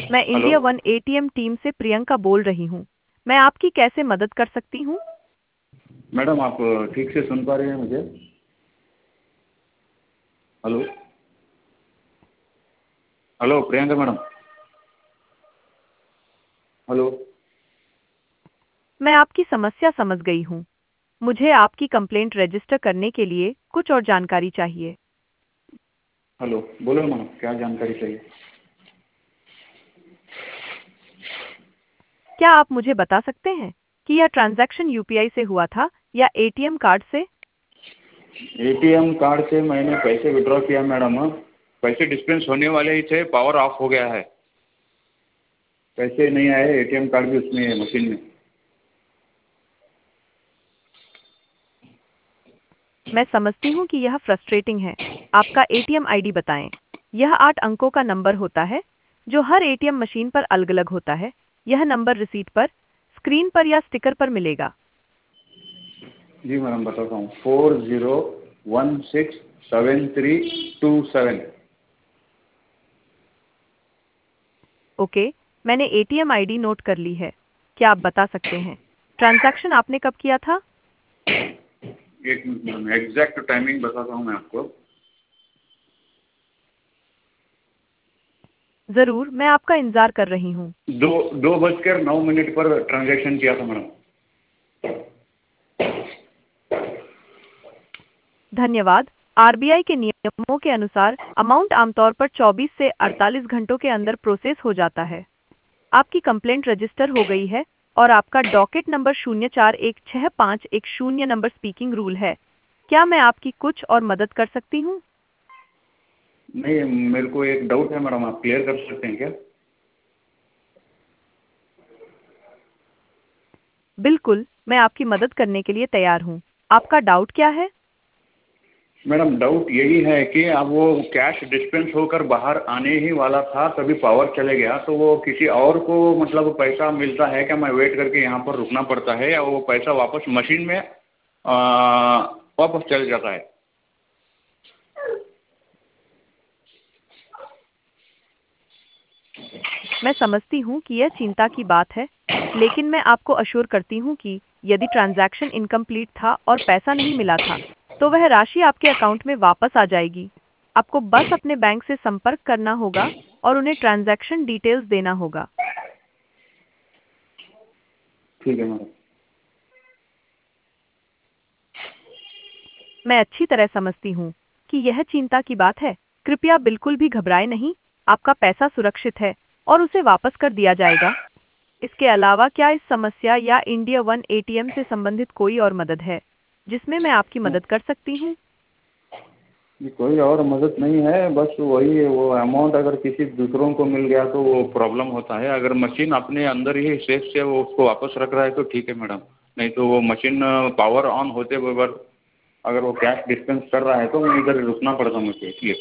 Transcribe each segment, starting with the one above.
मैं hello. India one ATM team से प्रियंका बोल रही हूँ। मैं आपकी कैसे मदद कर सकती हूँ? मैडम, आप ठीक से सुन पा रहे हैं मुझे? Hello. Hello Priyanka madam. Hello. मैं आपकी समस्या समझ गई हूँ। मुझे आपकी कंप्लेंट रजिस्टर करने के लिए कुछ और जानकारी चाहिए। हेलो, बोलो मैडम, क्या जानकारी चाहिए? क्या आप मुझे बता सकते हैं कि यह ट्रांजैक्शन यूपीआई से हुआ था या एटीएम कार्ड से? एटीएम कार्ड से मैंने पैसे विड्रॉ किया मैडम। पैसे डिस्पेंस होने वाले ही थे, पावर ऑफ हो गया है। पैसे नहीं आए, एटीएम कार्ड भी उसमें है, मशीन में। मैं समझती हूँ कि यह फ्रस्ट्रेटिंग है। आपका एटीएम आईडी बताएं। यह 8 अंकों का नंबर होता है जो हर एटीएम मशीन पर अलग-अलग होता है। यह नंबर रिसीट पर, स्क्रीन पर या स्टिकर पर मिलेगा। जी मैडम, बताता हूँ। 40167327। ओके, मैंने एटीएम आईडी नोट कर ली है। क्या आप बता सकते हैं ट्रांजैक्शन आपने कब किया था? एक मिनट मैडम, एग्जैक्ट टाइमिंग बताता हूँ मैं आपको। जरूर, मैं आपका इंतजार कर रही हूँ। 2:09 पर ट्रांजैक्शन किया था मैडम। धन्यवाद। आरबीआई के नियमों के अनुसार अमाउंट आमतौर पर 24 से 48 घंटों के अंदर प्रोसेस हो जाता है। आपकी कंप्लेंट रजिस्टर हो गई है और आपका docket number 04165110 number speaking rule है। क्या मैं आपकी कुछ और मदद कर सकती हूँ? नहीं, मेरे को एक डाउट है मैडम, आप क्लियर कर सकते हैं क्या? बिल्कुल, मैं आपकी मदद करने के लिए तैयार हूँ। आपका डाउट क्या है? मैडम, डाउट यही है कि अब वो कैश डिस्पेंस होकर बाहर आने ही वाला था, तभी पावर चले गया। तो वो किसी और को मतलब पैसा मिलता है क्या? मैं वेट करके यहाँ पर रुकना पड़ता है, या वो पैसा वापस मशीन में वापस चले जाता है? मैं समझती हूँ कि यह चिंता की बात है, लेकिन मैं आपको अश्योर करती हूँ कि यदि ट्रांजैक्शन इनकम्प्लीट था और पैसा नहीं मिला था, तो वह राशि आपके अकाउंट में वापस आ जाएगी। आपको बस अपने बैंक से संपर्क करना होगा और उन्हें ट्रांजैक्शन डिटेल्स देना होगा। ठीक है मैडम। मैं अच्छी तरह समझती हूँ कि यह चिंता की बात है। कृपया बिल्कुल भी घबराएं नहीं। आपका पैसा सुरक्षित है और उसे वापस कर दिया जाएगा। इसके अलावा क्या इस समस्या या इंडिया वन एटीएम से संबंधित कोई और मदद है जिसमें मैं आपकी मदद कर सकती हूँ? ये कोई और मदद नहीं है, बस वही वो अमाउंट अगर किसी दूसरों को मिल गया तो वो प्रॉब्लम होता है। अगर मशीन अपने अंदर ही सेफ से वो उसको वापस रख रहा है तो ठीक है मैडम। नहीं तो वो मशीन पावर ऑन होते बगैर अगर वो कैश डिस्पेंस कर रहा है तो मैं इधर रुकना पड़ता मुझे, इसलिए।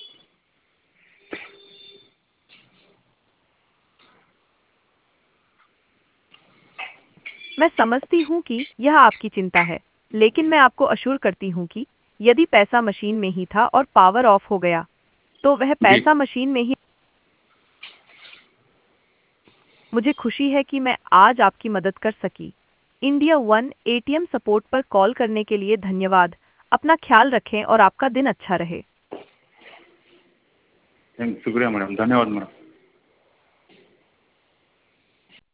मैं समझती हूँ कि यह आपकी चिंता है, लेकिन मैं आपको अश्योर करती हूँ कि यदि पैसा मशीन में ही था और पावर ऑफ हो गया, तो वह जी। पैसा मशीन में ही। मुझे खुशी है कि मैं आज आपकी मदद कर सकी। इंडिया वन एटीएम सपोर्ट पर कॉल करने के लिए धन्यवाद। अपना ख्याल रखें और आपका दिन अच्छा रहे। शुक्रिया मैडम, धन्यवाद मैडम।